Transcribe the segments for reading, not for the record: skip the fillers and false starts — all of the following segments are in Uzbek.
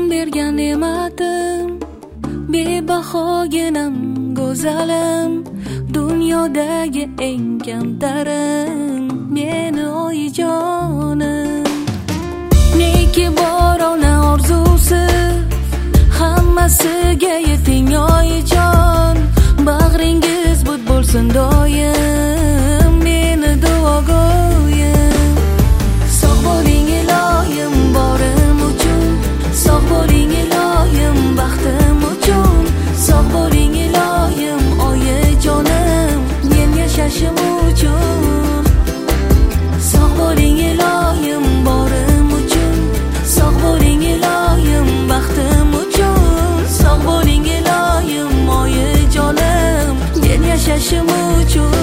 bergan ne'matim, bebahoginam go'zalim, dunyodagi eng kamtarim meni oyijonim. Neki bor ona orzusi, hammasiga yeting oyijon, bag'ringiz but bo'lsin doim meni duogo'yim. Sog' bo'ling iloyim borim uchun, sog' bo'ling iloyim baxtim uchun, sog' bo'ling iloyim oyijonim men yashashim uchun. Sog' bo'ling iloyim borim uchun, sog' bo'ling iloyim baxtim uchun, sog' bo'ling iloyim oyijonim men yashashim uchun.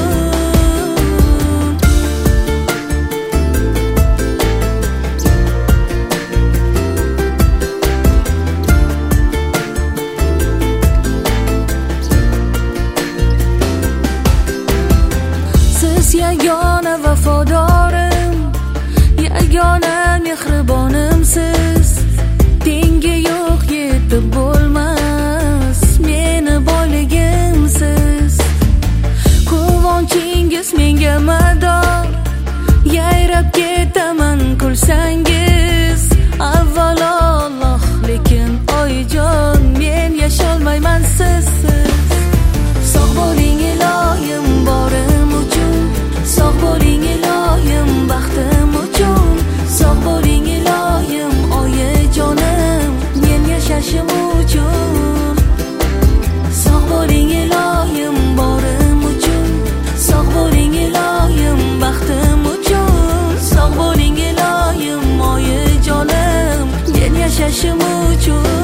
Yagona vafodorim, yagona mehribonimsiz, tengi yo'q yetib bo'lmas meni boyligimsiz. Quvonchingiz menga mador, yayrab ketaman kulsangiz. Avvalo Alloh, lekin oyijon men yasholmayman sizsiz. Sog' bo'ling iloyim borim uchun, sog' bo'ling iloyim baxtim uchun, sog' bo'ling iloyim oyijonim men yashashim uchun. Sog' bo'ling iloyim borim uchun, sog' bo'ling iloyim baxtim uchun, sog' bo'ling iloyim oyijonim men yashashim uchun.